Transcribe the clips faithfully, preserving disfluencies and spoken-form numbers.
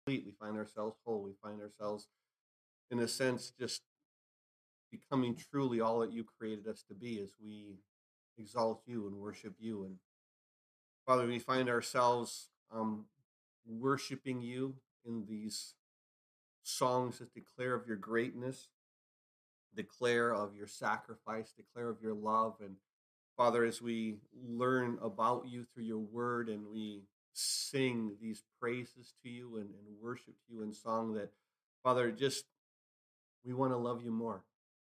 complete. We find ourselves whole. We find ourselves, in a sense, just becoming truly all that you created us to be as we exalt you and worship you. And Father, we find ourselves um, worshiping you in these songs that declare of your greatness, declare of your sacrifice, declare of your love. And Father, as we learn about you through your word and we sing these praises to you and, and worship to you in song, that Father, just we want to love you more.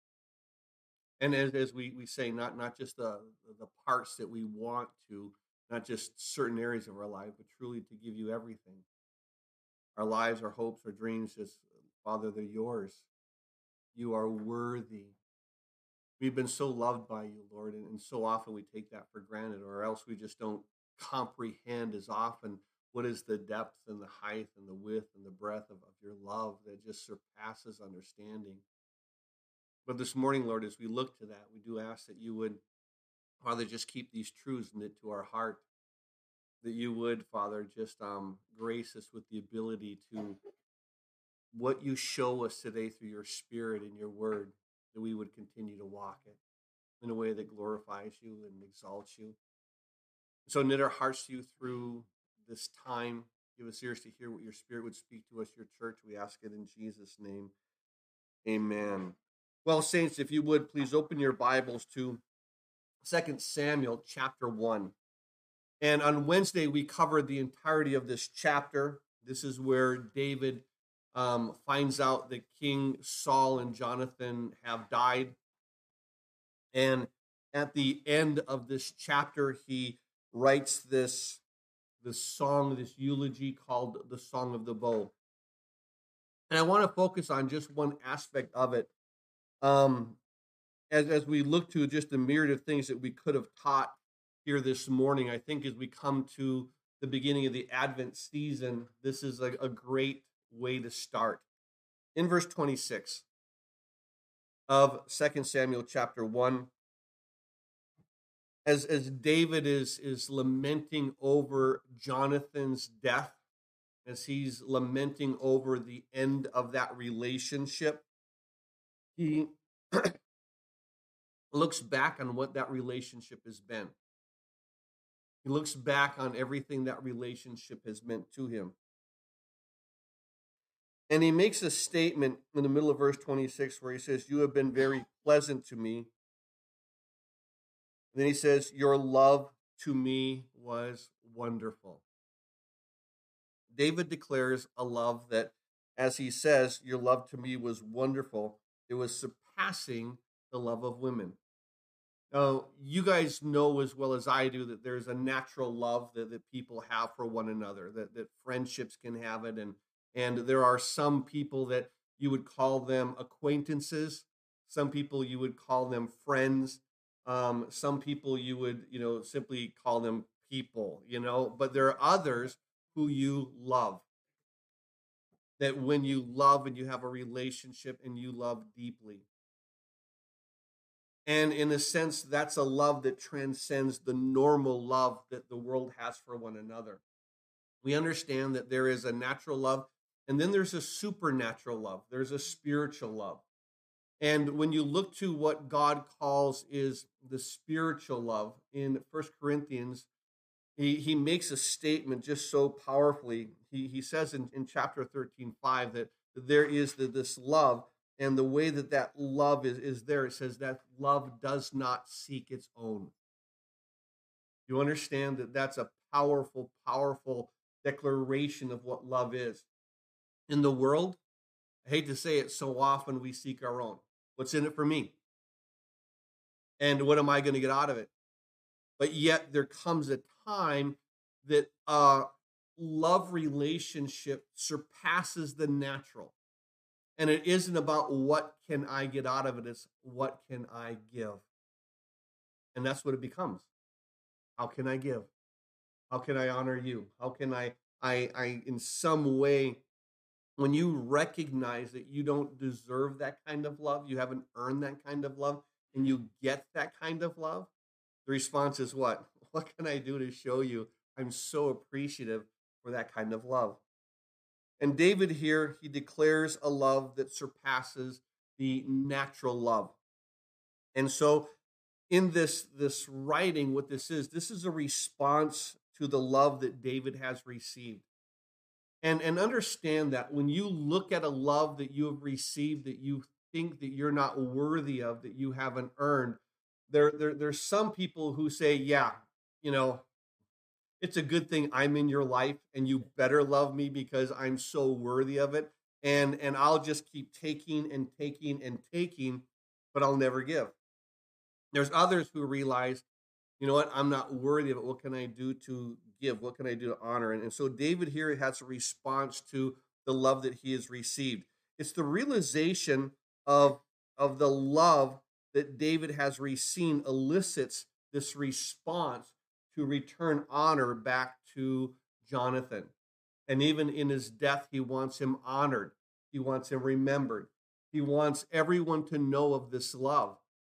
And as, as we, we say, not not just the the parts that we want to, not just certain areas of our life, but truly to give you everything. Our lives, our hopes, our dreams, just Father, they're yours. You are worthy. We've been so loved by you, Lord, and, and so often we take that for granted, or else we just don't comprehend as often what is the depth and the height and the width and the breadth of, of your love that just surpasses understanding. But this morning, Lord, as we look to that, we do ask that you would, Father, just keep these truths knit to our heart, that you would, Father, just um, grace us with the ability to what you show us today through your spirit and your word, that we would continue to walk it in a way that glorifies you and exalts you. So knit our hearts to you through this time. Give us ears to hear what your spirit would speak to us, your church. We ask it in Jesus' name. Amen. Well, saints, if you would, please open your Bibles to Second Samuel chapter one. And on Wednesday, we covered the entirety of this chapter. This is where David um, finds out that King Saul and Jonathan have died. And at the end of this chapter, he writes this, this song, this eulogy called the Song of the Bow. And I want to focus on just one aspect of it. Um, as, as we look to just a myriad of things that we could have taught here this morning, I think as we come to the beginning of the Advent season, this is a, a great way to start. In verse twenty-six of Second Samuel chapter one, as, as David is, is lamenting over Jonathan's death, as he's lamenting over the end of that relationship, he looks back on what that relationship has been. He looks back on everything that relationship has meant to him. And he makes a statement in the middle of verse twenty-six where he says, "You have been very pleasant to me." And then he says, "Your love to me was wonderful." David declares a love that, as he says, "Your love to me was wonderful." It was surpassing the love of women. Now, you guys know as well as I do that there's a natural love that, that people have for one another, that, that friendships can have it. And, and there are some people that you would call them acquaintances. Some people you would call them friends. Um, some people you would, you know, simply call them people, you know, but there are others who you love. That when you love and you have a relationship and you love deeply. And in a sense, that's a love that transcends the normal love that the world has for one another. We understand that there is a natural love, and then there's a supernatural love. There's a spiritual love. And when you look to what God calls is the spiritual love in First Corinthians, he, he makes a statement just so powerfully. He, he says in, in chapter thirteen five that there is the, this love. And the way that that love is, is there, it says that love does not seek its own. You understand that that's a powerful, powerful declaration of what love is. In the world, I hate to say it, so often we seek our own. What's in it for me? And what am I going to get out of it? But yet there comes a time that a love relationship surpasses the natural. And it isn't about what can I get out of it, it's what can I give. And that's what it becomes. How can I give? How can I honor you? How can I, I, I in some way, when you recognize that you don't deserve that kind of love, you haven't earned that kind of love, and you get that kind of love, the response is what? What can I do to show you I'm so appreciative for that kind of love? And David here, he declares a love that surpasses the natural love. And so in this, this writing, what this is, this is a response to the love that David has received. And, and understand that when you look at a love that you have received that you think that you're not worthy of, that you haven't earned, there, there there's some people who say, yeah, you know, it's a good thing I'm in your life and you better love me because I'm so worthy of it. And, and I'll just keep taking and taking and taking, but I'll never give. There's others who realize, you know what, I'm not worthy of it. What can I do to give? What can I do to honor? And, and so David here has a response to the love that he has received. It's the realization of, of the love that David has received elicits this response to return honor back to Jonathan. And even in his death, he wants him honored. He wants him remembered. He wants everyone to know of this love.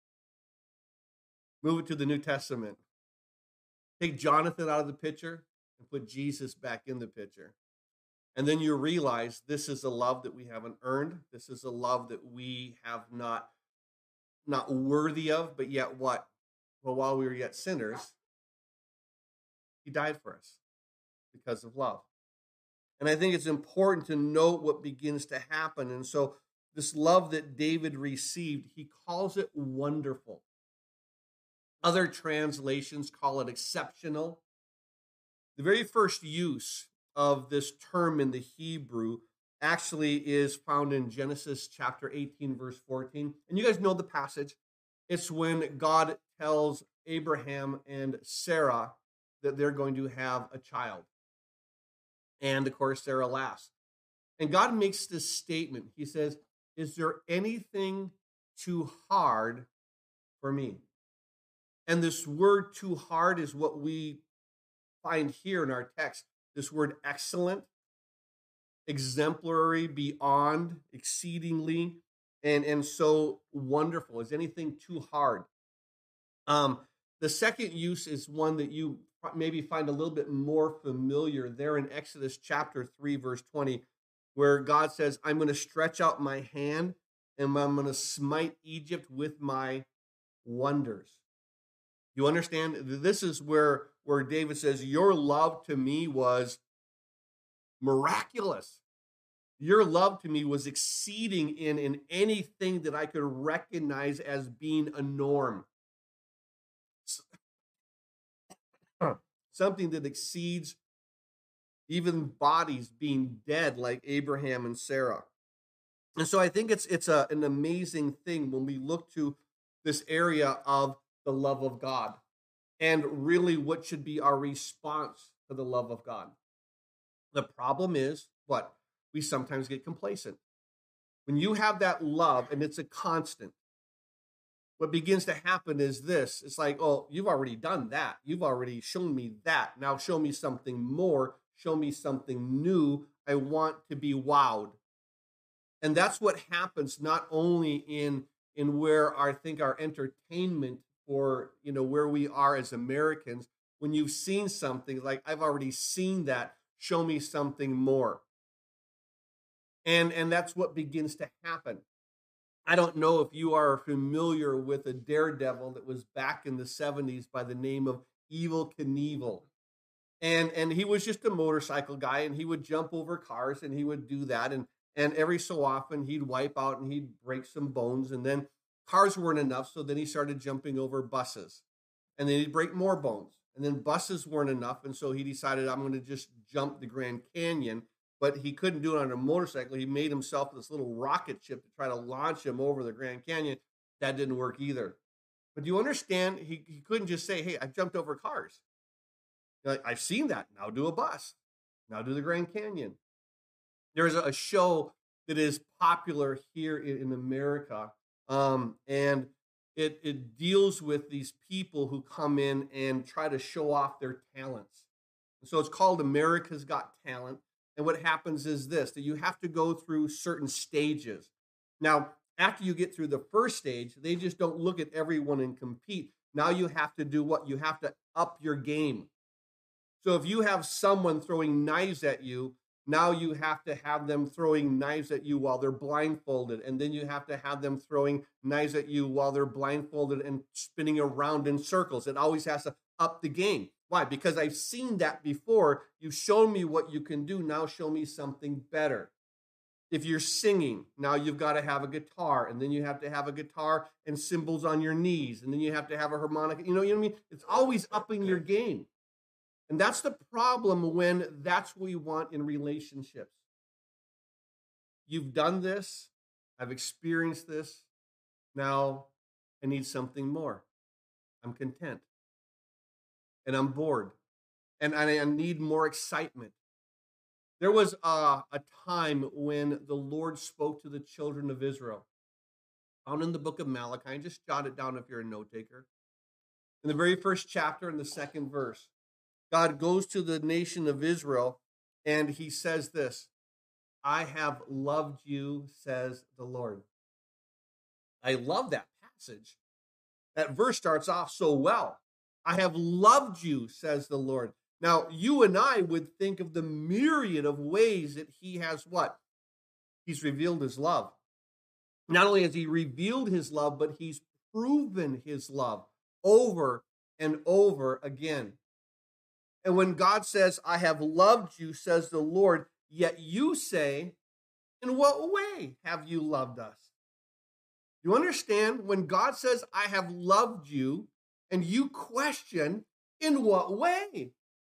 Move it to the New Testament. Take Jonathan out of the picture and put Jesus back in the picture. And then you realize this is a love that we haven't earned. This is a love that we have not, not worthy of, but yet what? Well, while we were yet sinners, he died for us because of love. And I think it's important to note what begins to happen. And so this love that David received, he calls it wonderful. Other translations call it exceptional. The very first use of this term in the Hebrew actually is found in Genesis chapter eighteen, verse fourteen. And you guys know the passage. It's when God tells Abraham and Sarah that they're going to have a child. And of course, Sarah laughs. And God makes this statement. He says, is there anything too hard for me? And this word too hard is what we find here in our text. This word excellent, exemplary, beyond, exceedingly, and, and so wonderful. Is anything too hard? Um, the second use is one that you maybe find a little bit more familiar there in Exodus chapter three, verse twenty, where God says, I'm going to stretch out my hand and I'm going to smite Egypt with my wonders. You understand? This is where, where David says, your love to me was miraculous. Your love to me was exceeding in, in anything that I could recognize as being a norm. Something that exceeds even bodies being dead like Abraham and Sarah. And so I think it's it's a, an amazing thing when we look to this area of the love of God and really what should be our response to the love of God. The problem is what? We sometimes get complacent. When you have that love and it's a constant, what begins to happen is this. It's like, oh, you've already done that. You've already shown me that. Now show me something more. Show me something new. I want to be wowed. And that's what happens not only in, in where I think our entertainment or, you know, where we are as Americans, when you've seen something like, I've already seen that, show me something more. And, and that's what begins to happen. I don't know if you are familiar with a daredevil that was back in the seventies by the name of Evel Knievel. And, and he was just a motorcycle guy, and he would jump over cars, and he would do that. And, and every so often, he'd wipe out, and he'd break some bones. And then cars weren't enough, so then he started jumping over buses. And then he'd break more bones. And then buses weren't enough, and so he decided, I'm going to just jump the Grand Canyon. But he couldn't do it on a motorcycle. He made himself this little rocket ship to try to launch him over the Grand Canyon. That didn't work either. But do you understand? He, he couldn't just say, hey, I've jumped over cars. Like, I've seen that. Now do a bus. Now do the Grand Canyon. There's a show that is popular here in, in America. Um, and it, it deals with these people who come in and try to show off their talents. And so it's called America's Got Talent. And what happens is this, that you have to go through certain stages. Now, after you get through the first stage, they just don't look at everyone and compete. Now you have to do what? You have to up your game. So if you have someone throwing knives at you Now you have to have them throwing knives at you while they're blindfolded. And then you have to have them throwing knives at you while they're blindfolded and spinning around in circles. It always has to up the game. Why? Because I've seen that before. You've shown me what you can do. Now show me something better. If you're singing, now you've got to have a guitar, and then you have to have a guitar and cymbals on your knees, and then you have to have a harmonica. You know, you know what I mean? It's always upping your game. And that's the problem when that's what we want in relationships. You've done this. I've experienced this. Now I need something more. I'm content. And I'm bored. And I need more excitement. There was a, a time when the Lord spoke to the children of Israel. Found in the book of Malachi. Just jot it down if you're a note taker. In the very first chapter, in the second verse, God goes to the nation of Israel and he says this, I have loved you, says the Lord. I love that passage. That verse starts off so well. I have loved you, says the Lord. Now, you and I would think of the myriad of ways that he has what? He's revealed his love. Not only has he revealed his love, but he's proven his love over and over again. And when God says, I have loved you, says the Lord, yet you say, in what way have you loved us? You understand? When God says, I have loved you, and you question, in what way?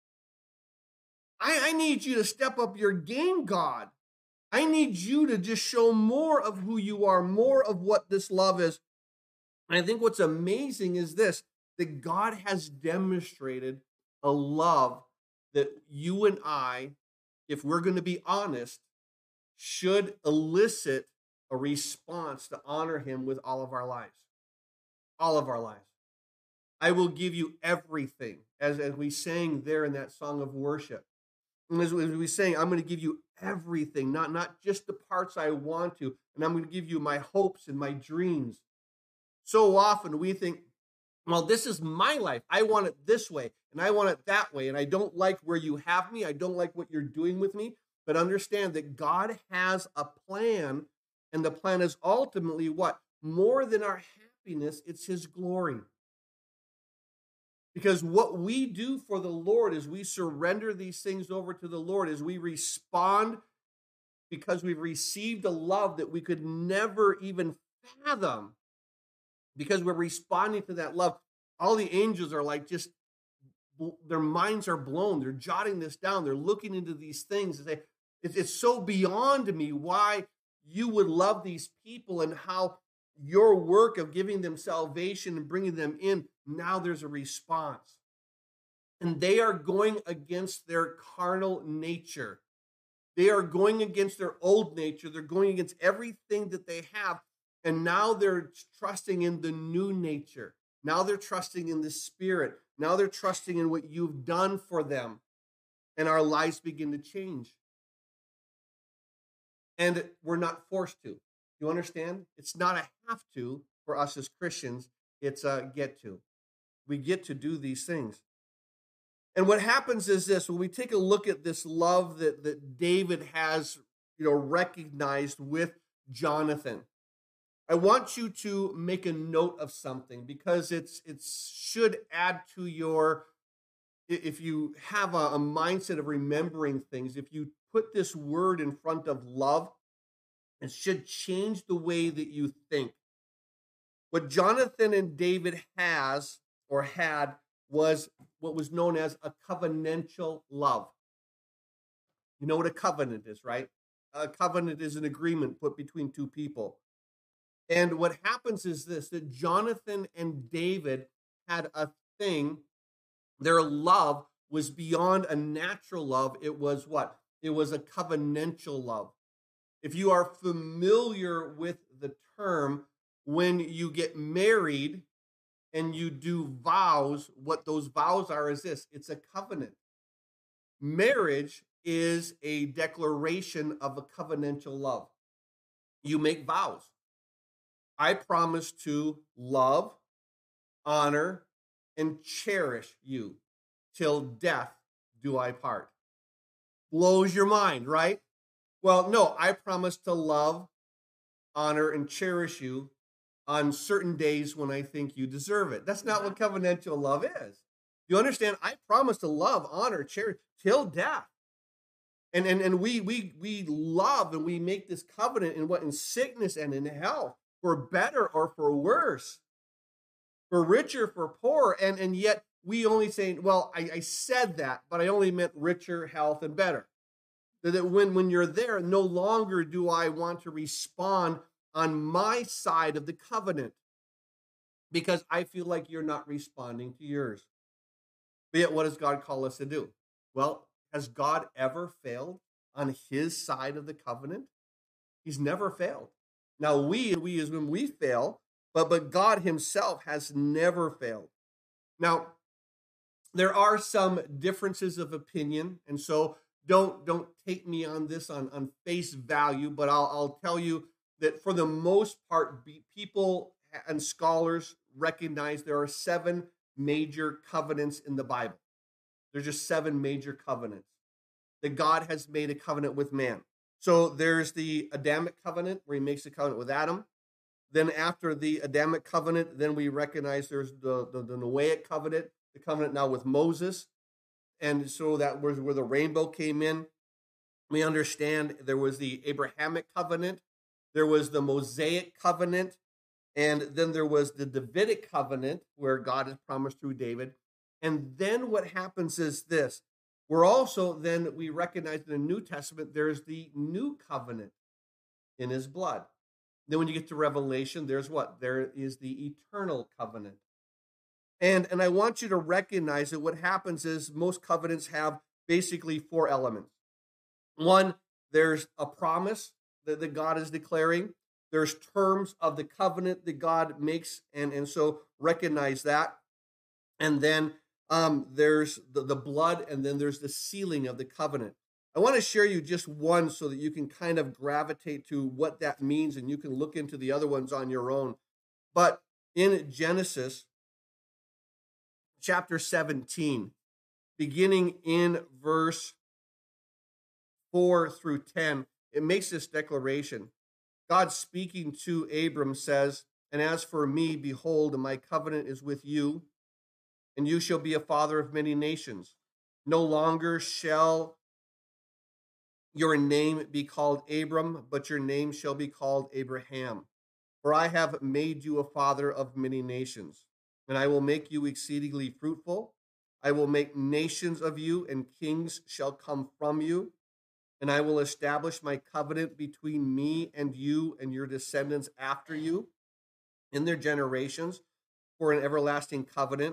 I, I need you to step up your game, God. I need you to just show more of who you are, more of what this love is. And I think what's amazing is this, that God has demonstrated a love that you and I, if we're going to be honest, should elicit a response to honor him with all of our lives. All of our lives. I will give you everything, as, as we sang there in that song of worship. And as, as we sang, I'm going to give you everything, not, not just the parts I want to, and I'm going to give you my hopes and my dreams. So often we think, well, this is my life. I want it this way, and I want it that way, and I don't like where you have me. I don't like what you're doing with me. But understand that God has a plan, and the plan is ultimately what? More than our happiness, it's his glory. Because what we do for the Lord is we surrender these things over to the Lord, as we respond because we've received a love that we could never even fathom. Because we're responding to that love, all the angels are like just, their minds are blown. They're jotting this down. They're looking into these things and say, it's, it's so beyond me why you would love these people and how your work of giving them salvation and bringing them in, now there's a response. And they are going against their carnal nature. They are going against their old nature. They're going against everything that they have. And now they're trusting in the new nature. Now they're trusting in the Spirit. Now they're trusting in what you've done for them. And our lives begin to change. And we're not forced to. You understand? It's not a have to for us as Christians. It's a get to. We get to do these things. And what happens is this, when we take a look at this love that, that David has, you know, recognized with Jonathan, I want you to make a note of something, because it's it should add to your, if you have a, a mindset of remembering things, if you put this word in front of love, it should change the way that you think. What Jonathan and David has or had was what was known as a covenantal love. You know what a covenant is, right? A covenant is an agreement put between two people. And what happens is this, that Jonathan and David had a thing. Their love was beyond a natural love. It was what? It was a covenantal love. If you are familiar with the term, when you get married and you do vows, what those vows are is this, it's a covenant. Marriage is a declaration of a covenantal love. You make vows. I promise to love, honor, and cherish you till death do I part. Blows your mind, right? Well, no, I promise to love, honor, and cherish you on certain days when I think you deserve it. That's not what covenantal love is. You understand? I promise to love, honor, cherish till death. And and and we we we love and we make this covenant in what in sickness and in health, for better or for worse, for richer, for poor, and and yet we only say, well, I, I said that, but I only meant richer, health, and better. That when when you're there, no longer do I want to respond on my side of the covenant because I feel like you're not responding to yours. But yet, what does God call us to do? Well, has God ever failed on his side of the covenant? He's never failed. Now, we, we is when we fail, but, but God himself has never failed. Now, there are some differences of opinion, and so don't, don't take me on this on, on face value, but I'll, I'll tell you that for the most part, people and scholars recognize there are seven major covenants in the Bible. There's just seven major covenants that God has made a covenant with man. So there's the Adamic covenant where he makes a covenant with Adam. Then after the Adamic covenant, then we recognize there's the, the, the Noahic covenant, the covenant now with Moses. And so that was where the rainbow came in. We understand there was the Abrahamic covenant. There was the Mosaic covenant. And then there was the Davidic covenant where God has promised through David. And then what happens is this. We're also, then we recognize in the New Testament, there's the new covenant in his blood. Then when you get to Revelation, there's what? There is the eternal covenant. And, and I want you to recognize that what happens is most covenants have basically four elements. One, there's a promise that, that God is declaring. There's terms of the covenant that God makes, and, and so recognize that. And then um, there's the, the blood, and then there's the sealing of the covenant. I want to share you just one so that you can kind of gravitate to what that means, and you can look into the other ones on your own. But in Genesis chapter seventeen, beginning in verse four through ten, it makes this declaration. God speaking to Abram says, "And as for me, behold, my covenant is with you, and you shall be a father of many nations. No longer shall your name be called Abram, but your name shall be called Abraham. For I have made you a father of many nations, and I will make you exceedingly fruitful. I will make nations of you, and kings shall come from you. And I will establish my covenant between me and you and your descendants after you in their generations for an everlasting covenant,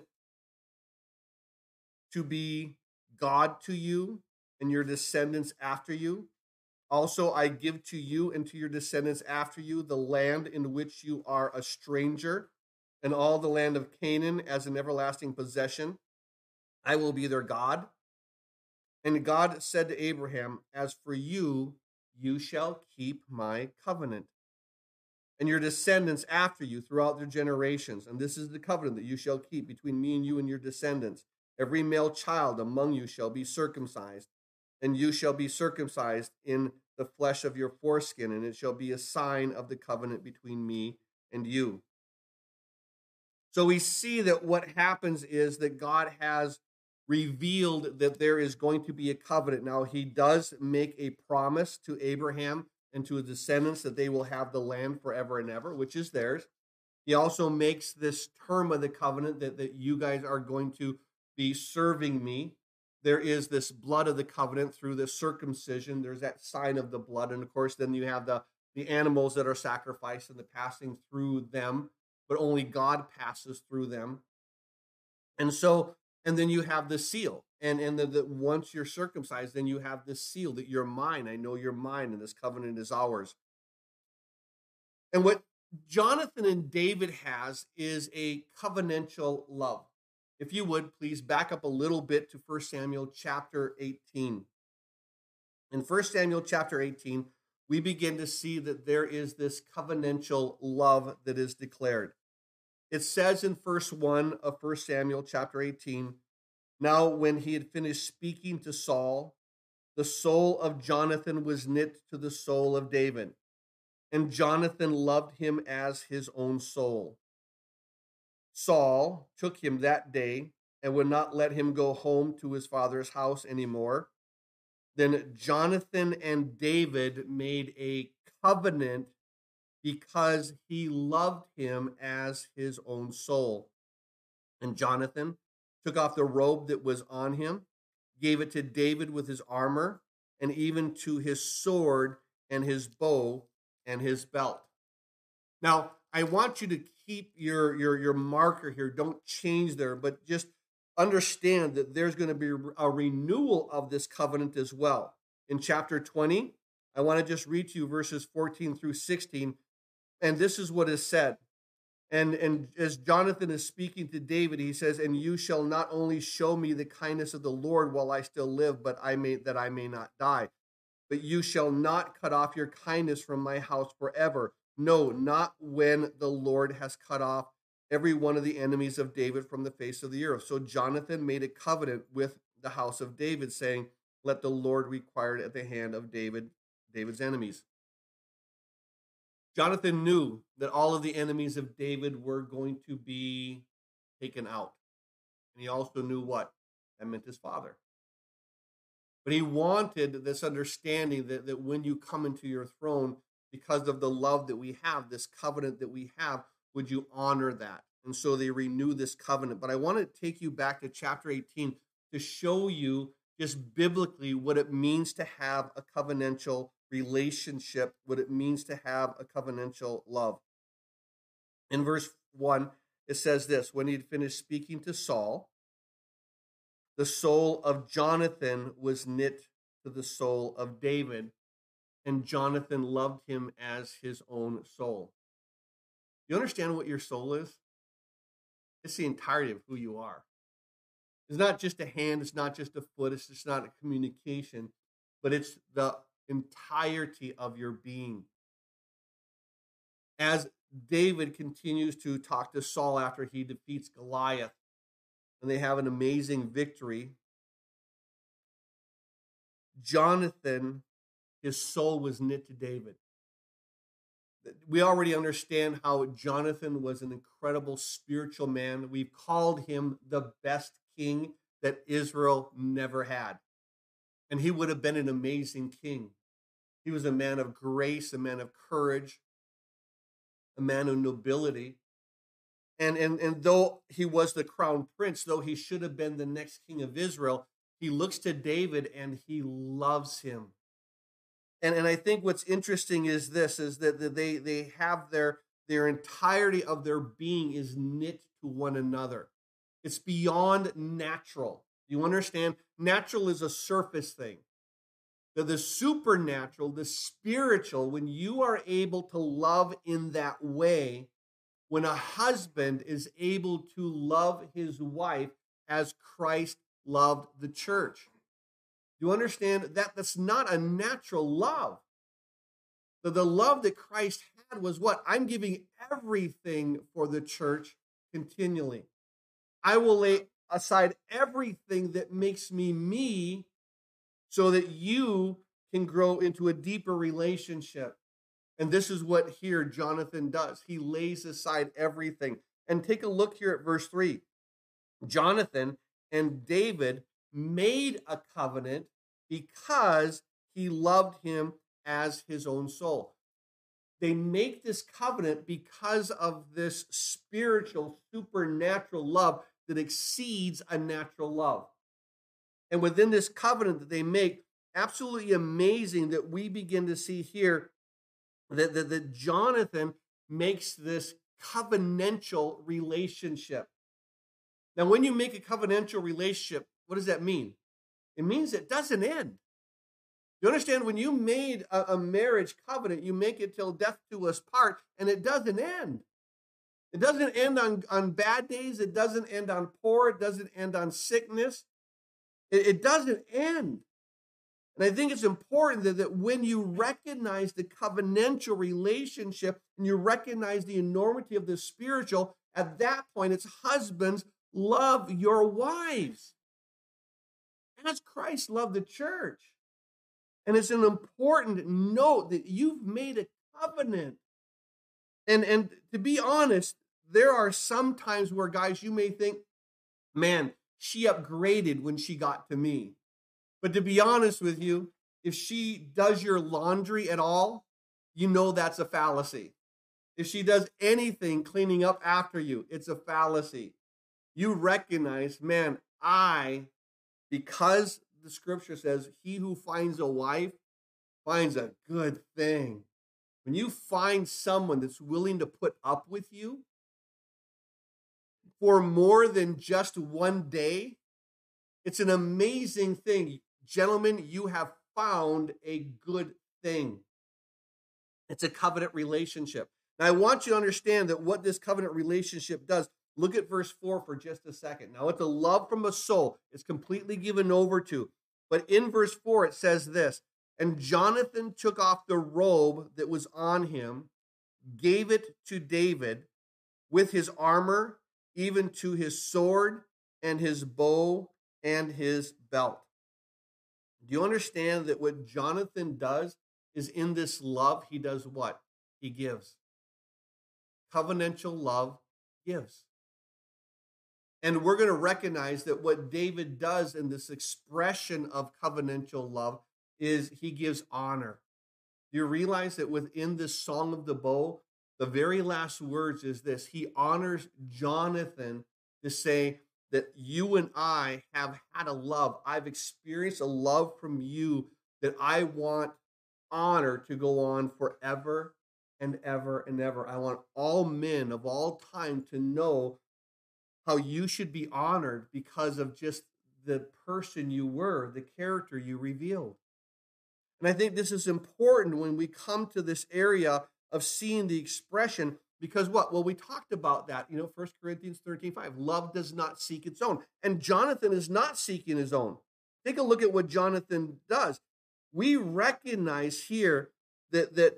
to be God to you and your descendants after you. Also, I give to you and to your descendants after you the land in which you are a stranger, and all the land of Canaan as an everlasting possession. I will be their God." And God said to Abraham, "As for you, you shall keep my covenant, and your descendants after you throughout their generations. And this is the covenant that you shall keep between me and you and your descendants. Every male child among you shall be circumcised, and you shall be circumcised in the flesh of your foreskin, and it shall be a sign of the covenant between me and you." So we see that what happens is that God has revealed that there is going to be a covenant. Now, he does make a promise to Abraham and to his descendants that they will have the land forever and ever, which is theirs. He also makes this term of the covenant that, that you guys are going to be serving me. There is this blood of the covenant through the circumcision. There's that sign of the blood. And of course, then you have the, the animals that are sacrificed and the passing through them, but only God passes through them. And so, and then you have the seal. And, and the, the, once you're circumcised, then you have this seal that you're mine. I know you're mine, and this covenant is ours. And what Jonathan and David has is a covenantal love. If you would, please back up a little bit to First Samuel chapter eighteen. In First Samuel chapter eighteen, we begin to see that there is this covenantal love that is declared. It says in verse one of First Samuel chapter eighteen, "Now when he had finished speaking to Saul, the soul of Jonathan was knit to the soul of David, and Jonathan loved him as his own soul. Saul took him that day and would not let him go home to his father's house anymore. Then Jonathan and David made a covenant because he loved him as his own soul. And Jonathan took off the robe that was on him, gave it to David with his armor, and even to his sword and his bow and his belt. Now, I want you to keep your, your, your marker here. Don't change there, but just understand that there's going to be a renewal of this covenant as well. In chapter twenty, I want to just read to you verses fourteen through sixteen, and this is what is said. And, and as Jonathan is speaking to David, he says, "And you shall not only show me the kindness of the Lord while I still live, but I may that I may not die. But you shall not cut off your kindness from my house forever. No, not when the Lord has cut off every one of the enemies of David from the face of the earth." So Jonathan made a covenant with the house of David, saying, "Let the Lord require it at the hand of David, David's enemies." Jonathan knew that all of the enemies of David were going to be taken out. And he also knew what? That meant his father. But he wanted this understanding that, that when you come into your throne, because of the love that we have, this covenant that we have, would you honor that? And so they renew this covenant. But I want to take you back to chapter eighteen to show you just biblically what it means to have a covenantal relationship, what it means to have a covenantal love. In verse one, it says this: "When he had finished speaking to Saul, the soul of Jonathan was knit to the soul of David, and Jonathan loved him as his own soul." You understand what your soul is? It's the entirety of who you are. It's not just a hand, it's not just a foot, it's just not a communication, but it's the entirety of your being. As David continues to talk to Saul after he defeats Goliath, and they have an amazing victory, Jonathan, his soul was knit to David. We already understand how Jonathan was an incredible spiritual man. We've called him the best king that Israel never had. And he would have been an amazing king. He was a man of grace, a man of courage, a man of nobility. And, and, and though he was the crown prince, though he should have been the next king of Israel, he looks to David and he loves him. And, and I think what's interesting is this, is that they, they have their, their entirety of their being is knit to one another. It's beyond natural. You understand? Natural is a surface thing. The, the supernatural, the spiritual, when you are able to love in that way, when a husband is able to love his wife as Christ loved the church. Do you understand that that's not a natural love? The, the love that Christ had was what? I'm giving everything for the church continually. I will lay aside everything that makes me me so that you can grow into a deeper relationship. And this is what here Jonathan does. He lays aside everything. And take a look here at verse three. Jonathan and David made a covenant because he loved him as his own soul. They make this covenant because of this spiritual, supernatural love that exceeds a natural love. And within this covenant that they make, absolutely amazing that we begin to see here that, that, that Jonathan makes this covenantal relationship. Now, when you make a covenantal relationship, what does that mean? It means it doesn't end. You understand, when you made a, a marriage covenant, you make it till death do us part, and it doesn't end. It doesn't end on, on bad days. It doesn't end on poor. It doesn't end on sickness. It, it doesn't end. And I think it's important that, that when you recognize the covenantal relationship and you recognize the enormity of the spiritual, at that point, it's husbands, love your wives as Christ loved the church. And it's an important note that you've made a covenant. And, and to be honest, there are some times where, guys, you may think, man, she upgraded when she got to me. But to be honest with you, if she does your laundry at all, you know that's a fallacy. If she does anything cleaning up after you, it's a fallacy. You recognize, man, I, because the scripture says, he who finds a wife finds a good thing. When you find someone that's willing to put up with you for more than just one day, it's an amazing thing. Gentlemen, you have found a good thing. It's a covenant relationship. Now, I want you to understand that what this covenant relationship does. Look at verse four for just a second. Now, it's a love from a soul. It's completely given over to. But in verse four, it says this, and Jonathan took off the robe that was on him, gave it to David with his armor, even to his sword and his bow and his belt. Do you understand that what Jonathan does is in this love, he does what? He gives. Covenantal love gives. And we're going to recognize that what David does in this expression of covenantal love is he gives honor. Do you realize that within this Song of the Bow, the very last words is this: he honors Jonathan to say that you and I have had a love. I've experienced a love from you that I want honor to go on forever and ever and ever. I want all men of all time to know how you should be honored because of just the person you were, the character you revealed. And I think this is important when we come to this area of seeing the expression, because what? Well, we talked about that, you know, First Corinthians thirteen five. Love does not seek its own. And Jonathan is not seeking his own. Take a look at what Jonathan does. We recognize here that, that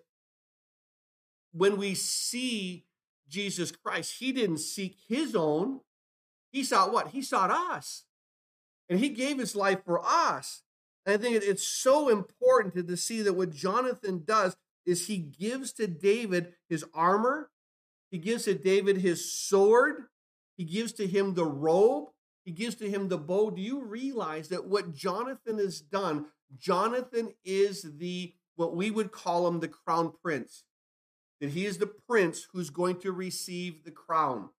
when we see Jesus Christ, he didn't seek his own. He sought what? He sought us. And he gave his life for us. And I think it's so important to, to see that what Jonathan does is he gives to David his armor. He gives to David his sword. He gives to him the robe. He gives to him the bow. Do you realize that what Jonathan has done, Jonathan is the, what we would call him, the crown prince. That he is the prince who's going to receive the crown.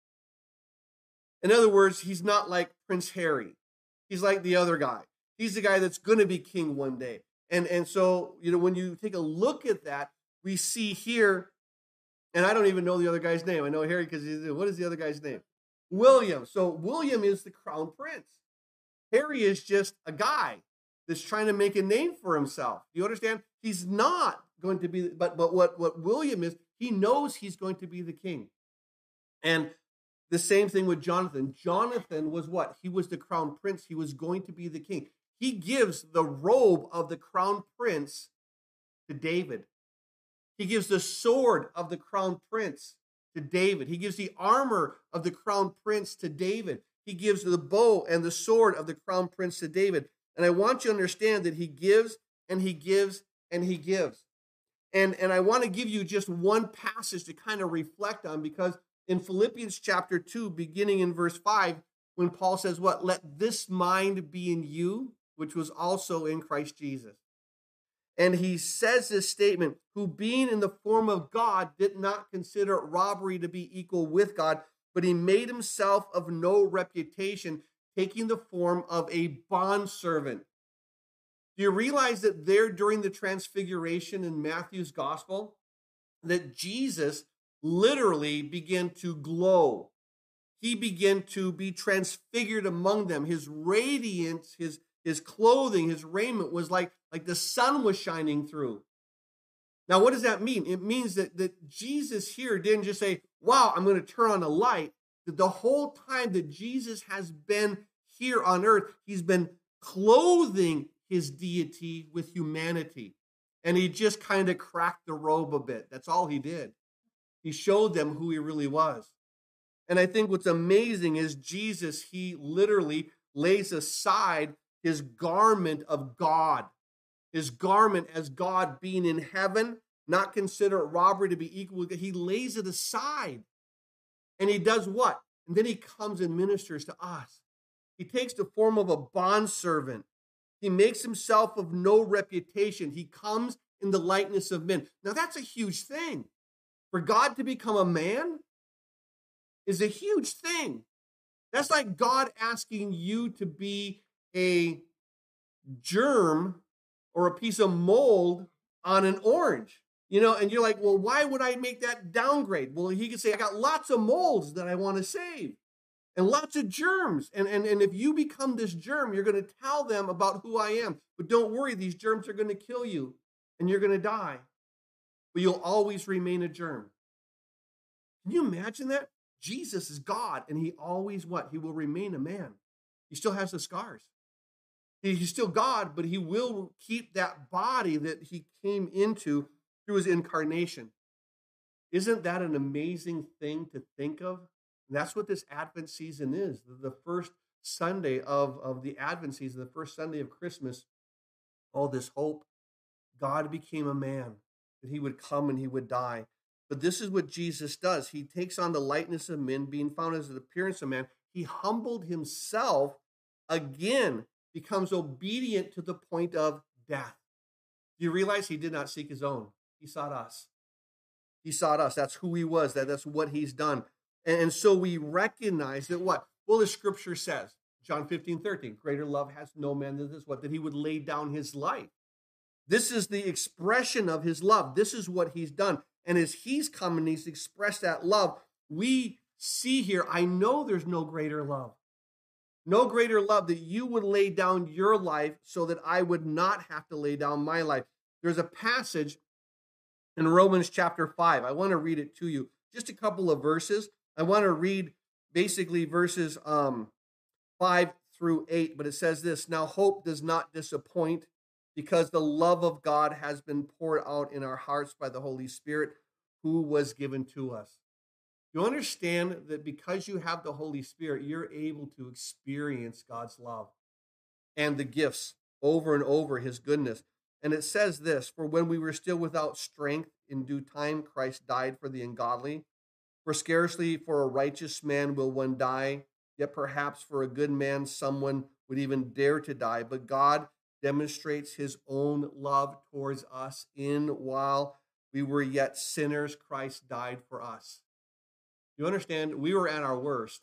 In other words, he's not like Prince Harry. He's like the other guy. He's the guy that's going to be king one day. And, and so, you know, when you take a look at that, we see here, and I don't even know the other guy's name. I know Harry because he's, what is the other guy's name? William. So William is the crown prince. Harry is just a guy that's trying to make a name for himself. Do you understand? He's not going to be, but, but what, what William is, he knows he's going to be the king. And the same thing with Jonathan. Jonathan was what? He was the crown prince. He was going to be the king. He gives the robe of the crown prince to David. He gives the sword of the crown prince to David. He gives the armor of the crown prince to David. He gives the bow and the sword of the crown prince to David. And I want you to understand that he gives and he gives and he gives. And, and I want to give you just one passage to kind of reflect on, because in Philippians chapter two, beginning in verse five, when Paul says what? Let this mind be in you, which was also in Christ Jesus. And he says this statement, who being in the form of God did not consider robbery to be equal with God, but he made himself of no reputation, taking the form of a bondservant. Do you realize that there during the transfiguration in Matthew's gospel, that Jesus literally began to glow? He began to be transfigured among them. His radiance, his, his clothing, his raiment was like, like the sun was shining through. Now, what does that mean? It means that, that Jesus here didn't just say, wow, I'm going to turn on a light. That the whole time that Jesus has been here on earth, he's been clothing his deity with humanity. And he just kind of cracked the robe a bit. That's all he did. He showed them who he really was. And I think what's amazing is Jesus, he literally lays aside his garment of God. his garment as God being in heaven, not consider robbery to be equal with God. He lays it aside. And he does what? And then he comes and ministers to us. He takes the form of a bondservant. He makes himself of no reputation. He comes in the likeness of men. Now that's a huge thing. For God to become a man is a huge thing. That's like God asking you to be a germ or a piece of mold on an orange. You know, and you're like, well, why would I make that downgrade? Well, he could say, I got lots of molds that I want to save and lots of germs. And, and, and if you become this germ, you're going to tell them about who I am. But don't worry, these germs are going to kill you and you're going to die. But you'll always remain a germ. Can you imagine that? Jesus is God, and he always what? He will remain a man. He still has the scars. He, he's still God, but he will keep that body that he came into through his incarnation. Isn't that an amazing thing to think of? And that's what this Advent season is. The first Sunday of, of the Advent season, the first Sunday of Christmas, all this hope. God became a man, that he would come and he would die. But this is what Jesus does. He takes on the likeness of men, being found as an appearance of man. He humbled himself again, becomes obedient to the point of death. Do you realize he did not seek his own? He sought us. He sought us. That's who he was. That, that's what he's done. And, and so we recognize that what? Well, the scripture says, John fifteen, thirteen, greater love has no man than this, what? That he would lay down his life. This is the expression of his love. This is what he's done. And as he's come and he's expressed that love, we see here, I know there's no greater love. No greater love that you would lay down your life so that I would not have to lay down my life. There's a passage in Romans chapter five. I want to read it to you. Just a couple of verses. I want to read basically verses um, five through eight, but it says this, now hope does not disappoint, because the love of God has been poured out in our hearts by the Holy Spirit who was given to us. You understand that because you have the Holy Spirit, you're able to experience God's love and the gifts over and over, his goodness. And it says this, for when we were still without strength, in due time Christ died for the ungodly. For scarcely for a righteous man will one die, yet perhaps for a good man someone would even dare to die. But God demonstrates his own love towards us in while we were yet sinners, Christ died for us. You understand? We were at our worst.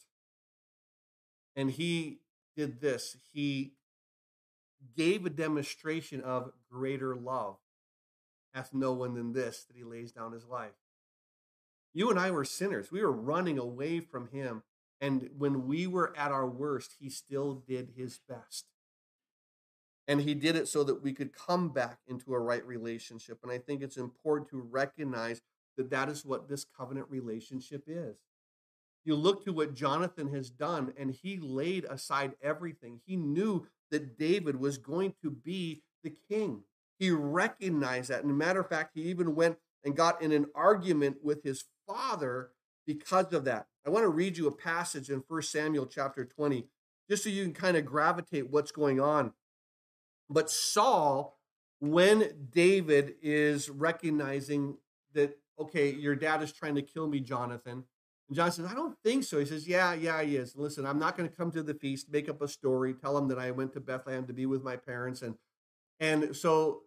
And he did this. He gave a demonstration of greater love. Hath no one than this, that he lays down his life. You and I were sinners. We were running away from him. And when we were at our worst, he still did his best. And he did it so that we could come back into a right relationship. And I think it's important to recognize that that is what this covenant relationship is. You look to what Jonathan has done, and he laid aside everything. He knew that David was going to be the king. He recognized that. And as a matter of fact, he even went and got in an argument with his father because of that. I want to read you a passage in First Samuel chapter twenty, just so you can kind of gravitate what's going on. But Saul, when David is recognizing that, okay, your dad is trying to kill me, Jonathan. And Jonathan says, I don't think so. He says, yeah, yeah, he is. Listen, I'm not going to come to the feast, make up a story, tell him that I went to Bethlehem to be with my parents. And, and so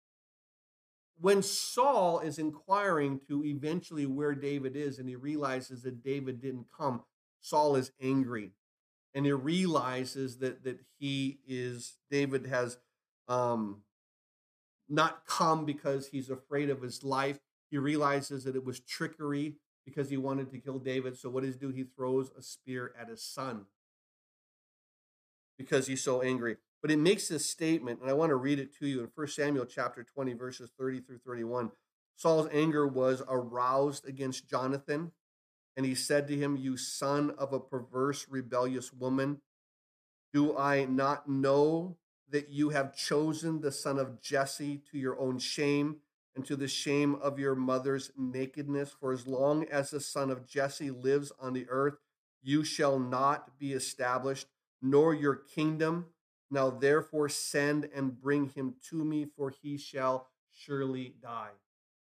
when Saul is inquiring to eventually where David is, and he realizes that David didn't come, Saul is angry. And he realizes that, that he is, David has um, not come because he's afraid of his life. He realizes that it was trickery because he wanted to kill David. So what does he do? He throws a spear at his son because he's so angry. But it makes this statement, and I want to read it to you in First Samuel chapter twenty, verses thirty through thirty-one. Saul's anger was aroused against Jonathan, and he said to him, you son of a perverse, rebellious woman, do I not know that you have chosen the son of Jesse to your own shame and to the shame of your mother's nakedness? For as long as the son of Jesse lives on the earth, you shall not be established, nor your kingdom. Now therefore send and bring him to me, for he shall surely die.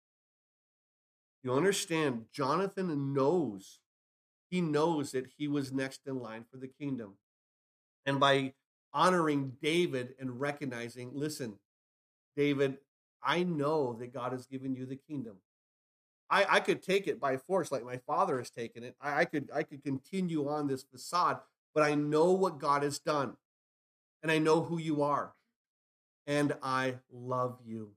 You understand, Jonathan knows, he knows that he was next in line for the kingdom. And by honoring David and recognizing, listen, David, I know that God has given you the kingdom. I, I could take it by force like my father has taken it. I, I could I could continue on this facade, but I know what God has done. And I know who you are. And I love you.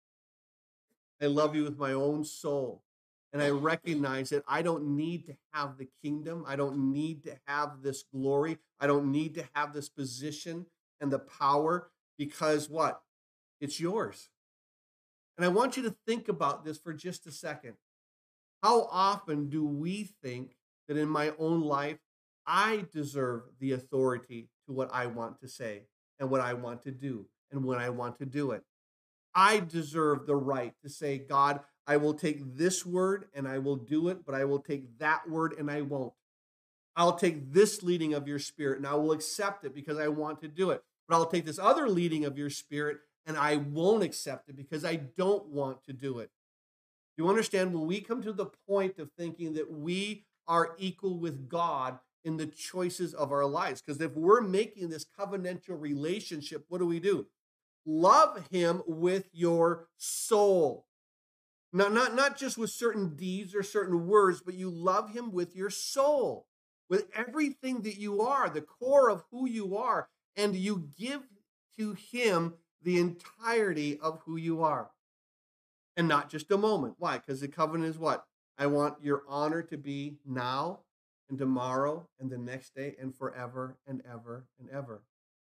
I love you with my own soul. And I recognize that I don't need to have the kingdom. I don't need to have this glory. I don't need to have this position and the power, because what? It's yours. And I want you to think about this for just a second. How often do we think that in my own life, I deserve the authority to what I want to say and what I want to do and when I want to do it? I deserve the right to say, God, I will take this word and I will do it, but I will take that word and I won't. I'll take this leading of your spirit and I will accept it because I want to do it. But I'll take this other leading of your spirit and I won't accept it because I don't want to do it. You understand, when we come to the point of thinking that we are equal with God in the choices of our lives, because if we're making this covenantal relationship, what do we do? Love him with your soul. Not, not, not just with certain deeds or certain words, but you love him with your soul, with everything that you are, the core of who you are, and you give to him the entirety of who you are. And not just a moment. Why? Because the covenant is what? I want your honor to be now and tomorrow and the next day and forever and ever and ever.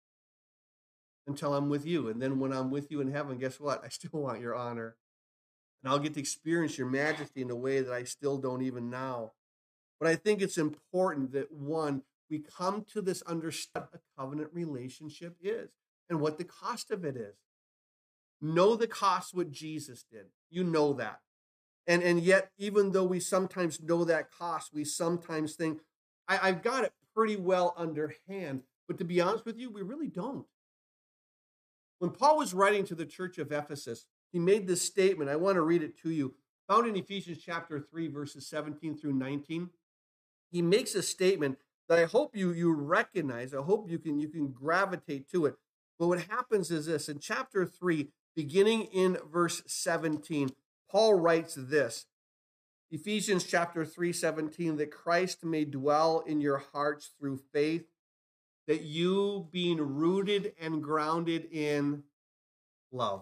Until I'm with you. And then when I'm with you in heaven, guess what? I still want your honor. And I'll get to experience your majesty in a way that I still don't even now. But I think it's important that, one, we come to this understanding what a covenant relationship is and what the cost of it is. Know the cost what Jesus did. You know that. And, and yet, even though we sometimes know that cost, we sometimes think, I, I've got it pretty well underhand. But to be honest with you, we really don't. When Paul was writing to the church of Ephesus, he made this statement. I want to read it to you. Found in Ephesians chapter three, verses seventeen through nineteen. He makes a statement that I hope you, you recognize. I hope you can, you can gravitate to it. But what happens is this. In chapter three, beginning in verse seventeen, Paul writes this. Ephesians chapter three, seventeen, that Christ may dwell in your hearts through faith, that you, being rooted and grounded in love,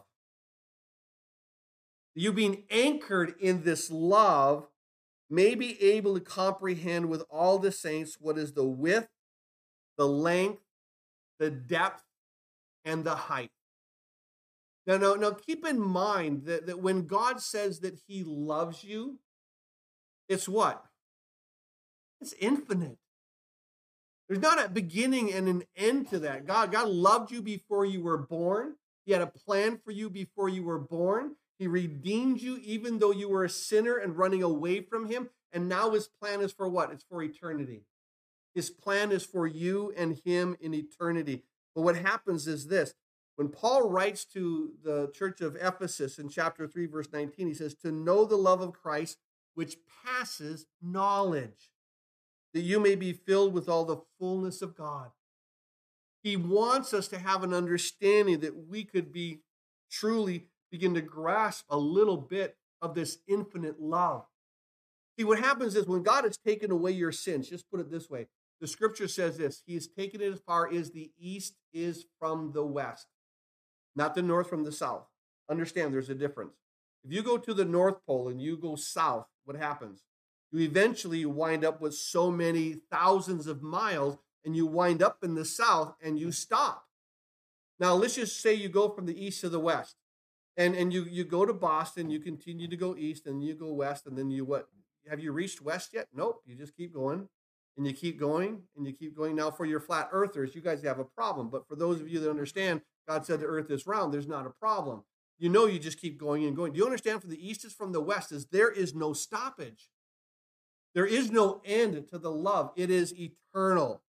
you being anchored in this love, may be able to comprehend with all the saints what is the width, the length, the depth, and the height. Now, now, now keep in mind that, that when God says that he loves you, it's what? It's infinite. There's not a beginning and an end to that. God, God loved you before you were born. He had a plan for you before you were born. He redeemed you even though you were a sinner and running away from him. And now his plan is for what? It's for eternity. His plan is for you and him in eternity. But what happens is this. When Paul writes to the church of Ephesus in chapter three, verse nineteen, he says, to know the love of Christ, which passes knowledge, that you may be filled with all the fullness of God. He wants us to have an understanding that we could be truly begin to grasp a little bit of this infinite love. See, what happens is when God has taken away your sins, just put it this way, the scripture says this, he has taken it as far as the east is from the west, not the north from the south. Understand there's a difference. If you go to the North Pole and you go south, what happens? You eventually wind up with so many thousands of miles and you wind up in the south and you stop. Now, let's just say you go from the east to the west and, and you, you go to Boston, you continue to go east and you go west and then you what? Have you reached west yet? Nope. You just keep going and you keep going and you keep going. Now, for your flat earthers, you guys have a problem. But for those of you that understand, God said the earth is round, there's not a problem. You know you just keep going and going. Do you understand from the east is from the west is there is no stoppage. There is no end to the love. It is eternal.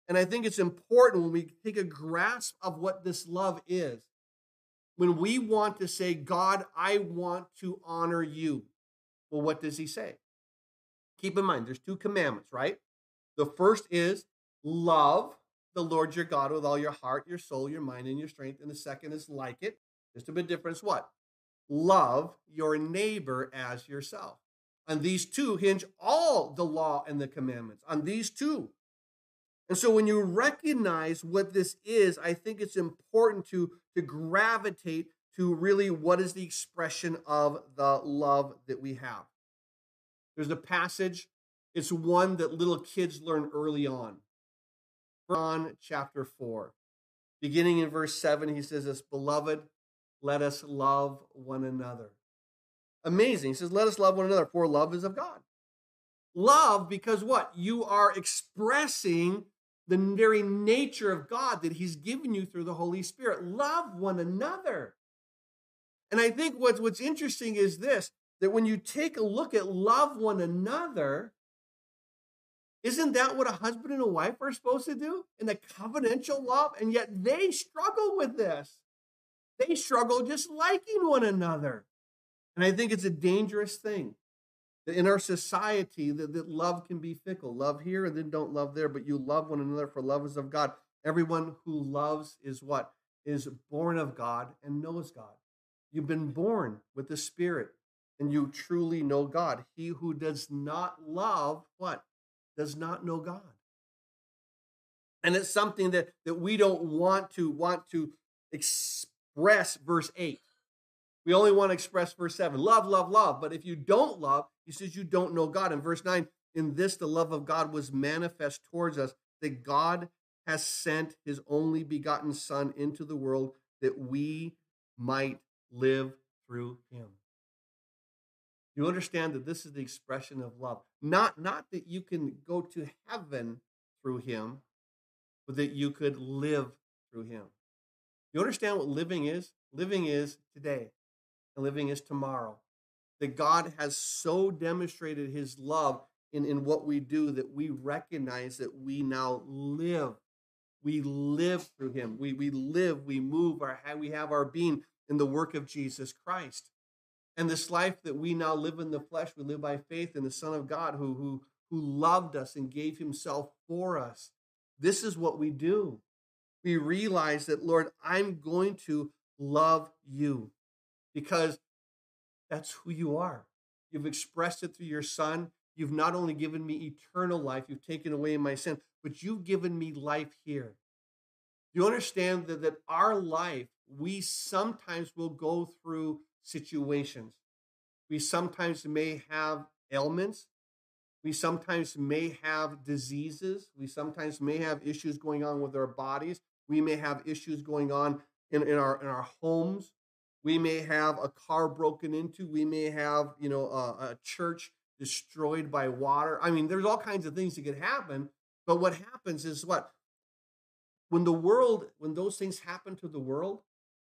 And I think it's important when we take a grasp of what this love is. When we want to say, God, I want to honor you. Well, what does he say? Keep in mind, there's two commandments, right? The first is love the Lord your God with all your heart, your soul, your mind, and your strength. And the second is like it. Just a bit different. It's what? Love your neighbor as yourself. On these two hinge all the law and the commandments. On these two. And so when you recognize what this is, I think it's important to, to gravitate to really what is the expression of the love that we have. There's a passage, it's one that little kids learn early on. John chapter four, beginning in verse seven, he says this, beloved, let us love one another. Amazing. He says, let us love one another, for love is of God. Love because what? You are expressing the very nature of God that he's given you through the Holy Spirit. Love one another. And I think what's, what's interesting is this, that when you take a look at love one another, isn't that what a husband and a wife are supposed to do in the covenantal love? And yet they struggle with this. They struggle just liking one another. And I think it's a dangerous thing that in our society that, that love can be fickle. Love here and then don't love there, but you love one another for love is of God. Everyone who loves is what? Is born of God and knows God. You've been born with the Spirit and you truly know God. He who does not love, what? Does not know God. And it's something that, that we don't want to want to express verse eight. We only want to express verse seven. Love, love, love. But if you don't love, he says you don't know God. In verse nine, in this the love of God was manifest towards us, that God has sent his only begotten Son into the world that we might live through him. You understand that this is the expression of love. Not, not that you can go to heaven through him, but that you could live through him. You understand what living is? Living is today, and living is tomorrow. That God has so demonstrated his love in, in what we do that we recognize that we now live. We live through him. We, we live, we move, our, we have our being in the work of Jesus Christ. And this life that we now live in the flesh, we live by faith in the Son of God who, who, who loved us and gave himself for us. This is what we do. We realize that, Lord, I'm going to love you because that's who you are. You've expressed it through your Son. You've not only given me eternal life, you've taken away my sin, but you've given me life here. Do you understand that, that our life, we sometimes will go through situations. We sometimes may have ailments. We sometimes may have diseases. We sometimes may have issues going on with our bodies. We may have issues going on in, in our in our homes. We may have a car broken into. We may have, you know, a, a church destroyed by water. I mean, there's all kinds of things that could happen. But what happens is what? When the world, when those things happen to the world,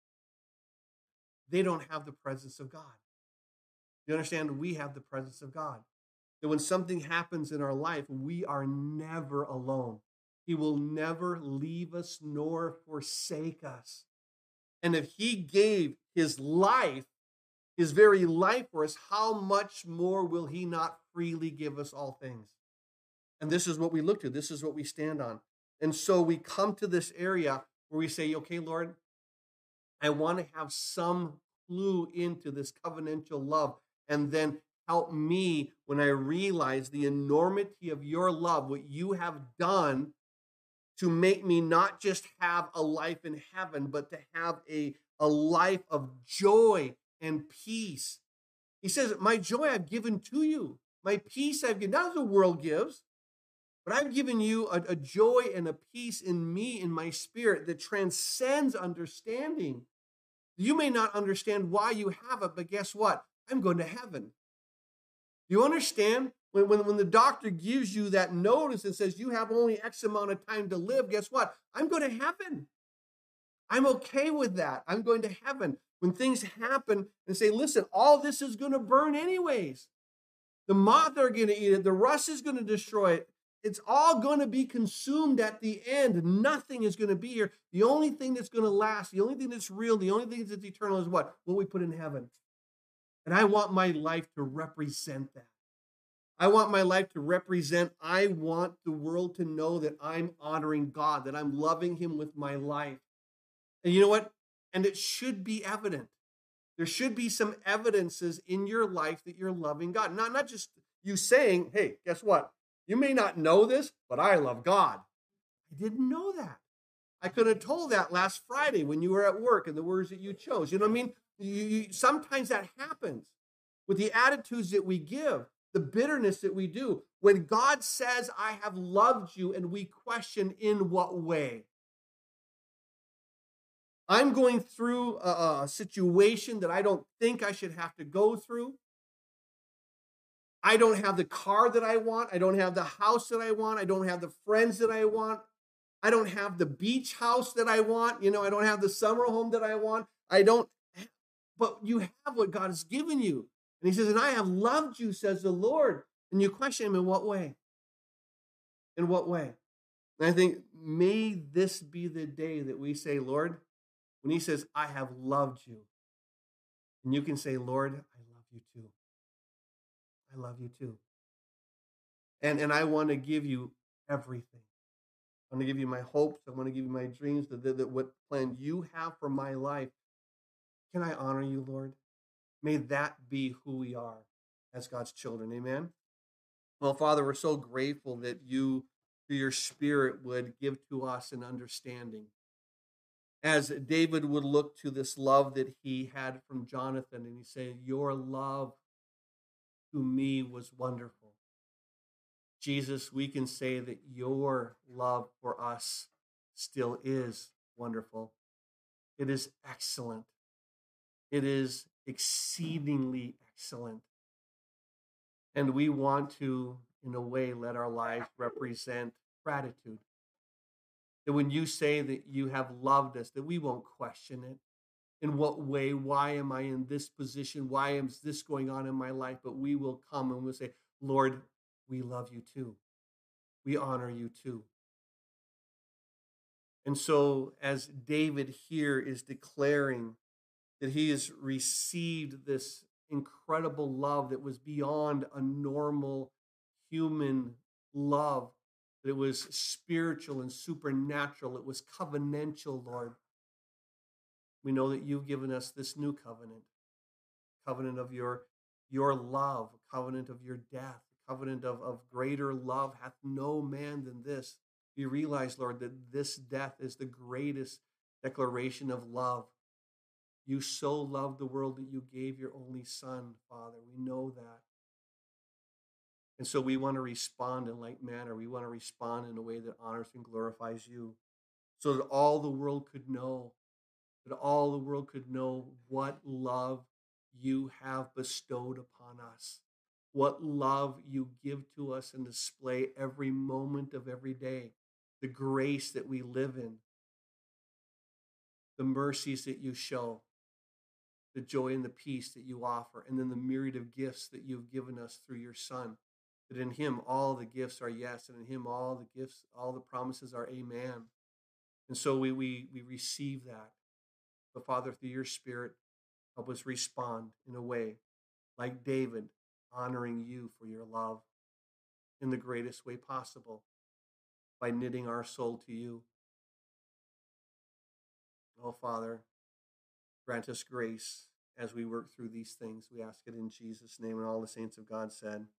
they don't have the presence of God. You understand? We have the presence of God. That when something happens in our life, we are never alone. He will never leave us nor forsake us. And if he gave his life, his very life for us, how much more will he not freely give us all things? And this is what we look to. This is what we stand on. And so we come to this area where we say, okay, Lord, I want to have some clue into this covenantal love. And then help me when I realize the enormity of your love, what you have done to make me not just have a life in heaven, but to have a, a life of joy and peace. He says, my joy I've given to you. My peace I've given, not as the world gives, but I've given you a, a joy and a peace in me, in my spirit, that transcends understanding. You may not understand why you have it, but guess what? I'm going to heaven. You understand? When, when, when the doctor gives you that notice and says you have only X amount of time to live, guess what? I'm going to heaven. I'm okay with that. I'm going to heaven. When things happen and say, listen, all this is going to burn anyways. The moth are going to eat it. The rust is going to destroy it. It's all going to be consumed at the end. Nothing is going to be here. The only thing that's going to last, the only thing that's real, the only thing that's eternal is what? What we put in heaven. And I want my life to represent that. I want my life to represent, I want the world to know that I'm honoring God, that I'm loving him with my life. And you know what? And it should be evident. There should be some evidences in your life that you're loving God. Not, not just you saying, hey, guess what? You may not know this, but I love God. I didn't know that. I could have told that last Friday when you were at work and the words that you chose. You know what I mean? You, you, sometimes that happens with the attitudes that we give, the bitterness that we do. When God says, I have loved you, and we question in what way? I'm going through a, a situation that I don't think I should have to go through. I don't have the car that I want. I don't have the house that I want. I don't have the friends that I want. I don't have the beach house that I want. You know, I don't have the summer home that I want. I don't, but you have what God has given you. And he says, and I have loved you, says the Lord. And you question him, in what way? In what way? And I think, may this be the day that we say, Lord, when he says, I have loved you, and you can say, Lord, I love you too. I love you too. And, and I want to give you everything. I want to give you my hopes. I want to give you my dreams, that, that, that what plan you have for my life. Can I honor you, Lord? May that be who we are as God's children. Amen. Well, Father, we're so grateful that you, through your Spirit, would give to us an understanding. As David would look to this love that he had from Jonathan, and he said, your love to me was wonderful. Jesus, we can say that your love for us still is wonderful. It is excellent. It is exceedingly excellent. And we want to, in a way, let our lives represent gratitude. That when you say that you have loved us, that we won't question it. In what way? Why am I in this position? Why is this going on in my life? But we will come and we'll say, Lord, we love you too. We honor you too. And so as David here is declaring that he has received this incredible love that was beyond a normal human love, that it was spiritual and supernatural, it was covenantal, Lord. We know that you've given us this new covenant, covenant of your, your love, covenant of your death, covenant of, of greater love hath no man than this. We realize, Lord, that this death is the greatest declaration of love. You so loved the world that you gave your only Son, Father. We know that. And so we want to respond in like manner. We want to respond in a way that honors and glorifies you, so that all the world could know, that all the world could know what love you have bestowed upon us, what love you give to us and display every moment of every day, the grace that we live in, the mercies that you show, the joy and the peace that you offer, and then the myriad of gifts that you've given us through your Son, that in him all the gifts are yes, and in him all the gifts, all the promises are amen. And so we we we receive that. But Father, through your Spirit, help us respond in a way like David, honoring you for your love in the greatest way possible, by knitting our soul to you. Oh, Father, grant us grace as we work through these things. We ask it in Jesus' name, and all the saints of God said,